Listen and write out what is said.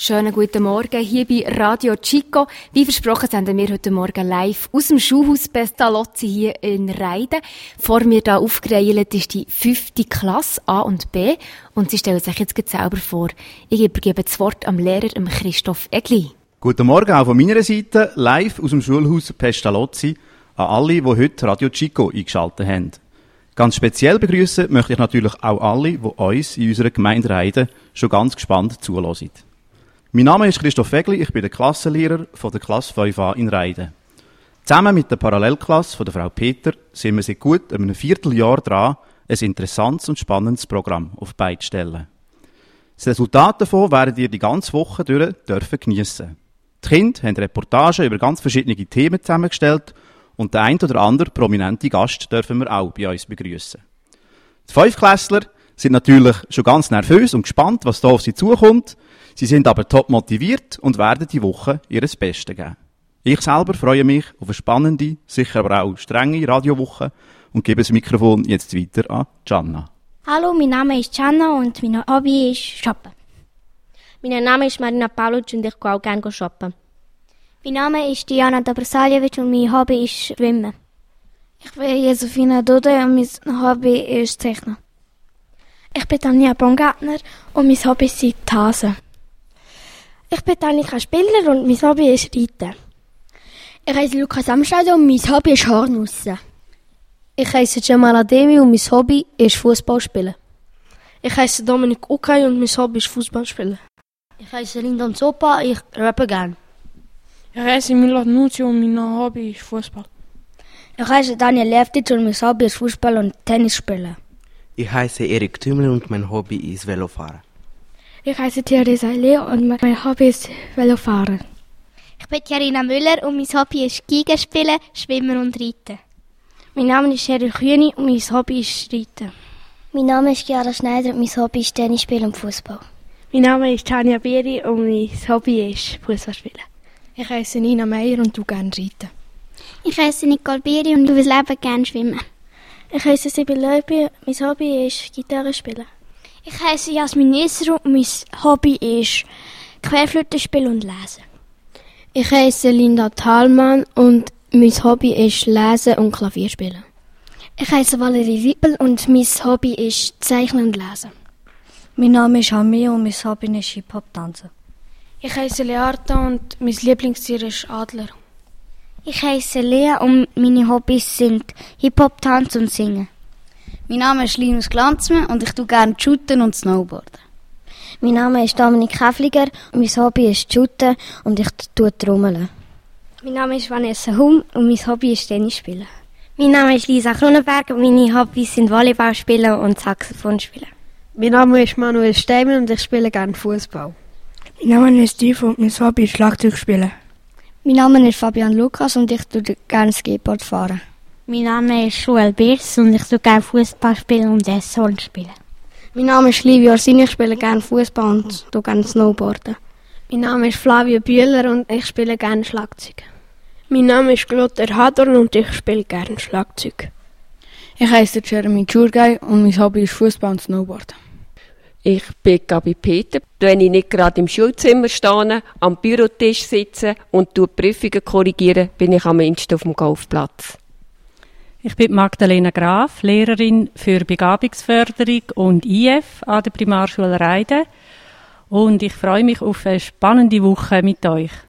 Schönen guten Morgen hier bei Radio Chico. Wie versprochen senden wir heute Morgen live aus dem Schulhaus Pestalozzi hier in Reiden. Vor mir hier aufgereiht ist die 5. Klasse A und B und sie stellen sich jetzt selber vor. Ich übergebe das Wort am Lehrer Christoph Egli. Guten Morgen auch von meiner Seite, live aus dem Schulhaus Pestalozzi an alle, die heute Radio Chico eingeschaltet haben. Ganz speziell begrüßen möchte ich natürlich auch alle, die uns in unserer Gemeinde Reiden schon ganz gespannt zuhören. Mein Name ist Christoph Egli, ich bin der Klassenlehrer von der Klasse 5a in Reiden. Zusammen mit der Parallelklasse von der Frau Peter sind wir seit gut einem Vierteljahr dran, ein interessantes und spannendes Programm auf die Beine zu stellen. Das Resultat davon werdet ihr die ganze Woche durch geniessen. Die Kinder haben Reportagen über ganz verschiedene Themen zusammengestellt und den ein oder anderen prominenten Gast dürfen wir auch bei uns begrüßen. Die Fünftklässler sind natürlich schon ganz nervös und gespannt, was da auf sie zukommt. Sie sind aber top motiviert und werden die Woche ihr Bestes geben. Ich selber freue mich auf eine spannende, sicher aber auch strenge Radiowoche und gebe das Mikrofon jetzt weiter an Gianna. Hallo, mein Name ist Gianna und mein Hobby ist Shoppen. Mein Name ist Marina Pauluc und ich gehe auch gerne shoppen. Mein Name ist Diana Dobrsaljevic und mein Hobby ist Schwimmen. Ich bin Josefina Dode und mein Hobby ist Zeichnen. Ich bin Tanja Baumgartner und mein Hobby sind die Hasen. Ich bin Annika Spiller und mein Hobby ist Reiten. Ich heiße Lukas Amstad und mein Hobby ist Hornussen. Ich heiße Jamal Ademi und mein Hobby ist Fußball spielen. Ich heiße Dominik Ukay und mein Hobby ist Fußball spielen. Ich heiße Linda Zopa, ich rappe gern. Ich heiße Milad Nucci und mein Hobby ist Fußball. Ich heiße Daniel Leftic und mein Hobby ist Fußball und Tennis spielen. Ich heiße Erik Thümel und mein Hobby ist Velofahren. Ich heiße Theresa Leo und mein Hobby ist Velofahren. Ich bin Jarina Müller und mein Hobby ist Giga spielen, Schwimmen und Reiten. Mein Name ist Sheryl Kühni und mein Hobby ist Reiten. Mein Name ist Chiara Schneider und mein Hobby ist Tennis spielen und Fußball. Mein Name ist Tanja Bieri und mein Hobby ist Fußball spielen. Ich heiße Nina Meier und du gerne reiten. Ich heiße Nicole Bieri und du willst Leben gerne schwimmen. Ich heiße Sibyl Leupi, mein Hobby ist Gitarre spielen. Ich heiße Jasmin Nisser und mein Hobby ist Querflöte spielen und lesen. Ich heiße Linda Thalmann und mein Hobby ist Lesen und Klavier spielen. Ich heiße Valerie Rippel und mein Hobby ist Zeichnen und Lesen. Mein Name ist Hamia und mein Hobby ist Hip-Hop-Tanzen. Ich heiße Learta und mein Lieblingstier ist Adler. Ich heiße Lea und meine Hobbys sind Hip-Hop, Tanz und Singen. Mein Name ist Linus Glanzmann und ich tue gerne shooten und snowboarden. Mein Name ist Dominik Häfliger und mein Hobby ist shooten und ich tue trommeln. Mein Name ist Vanessa Hum und mein Hobby ist Tennis spielen. Mein Name ist Lisa Kronenberg und meine Hobbys sind Volleyball spielen und Saxophon spielen. Mein Name ist Manuel Steimer und ich spiele gerne Fußball. Mein Name ist Steve und mein Hobby ist Schlagzeug spielen. Mein Name ist Fabian Lukas und ich tue gerne Skateboard fahren. Mein Name ist Joel Birs und ich tue gerne Fußball spielen und Esshorn spielen. Mein Name ist Livio Orsini, ich spiele gerne Fußball und tue gerne Snowboarden. Mein Name ist Flavio Bühler und ich spiele gerne Schlagzeug. Mein Name ist Lothar Hadorn und ich spiele gerne Schlagzeug. Ich heiße Jeremy Tschurgay und mein Hobby ist Fußball und Snowboarden. Ich bin Gabi Peter. Wenn ich nicht gerade im Schulzimmer stehe, am Bürotisch sitze und die Prüfungen korrigiere, bin ich am ehesten auf dem Golfplatz. Ich bin Magdalena Graf, Lehrerin für Begabungsförderung und IF an der Primarschule Reiden. Und ich freue mich auf eine spannende Woche mit euch.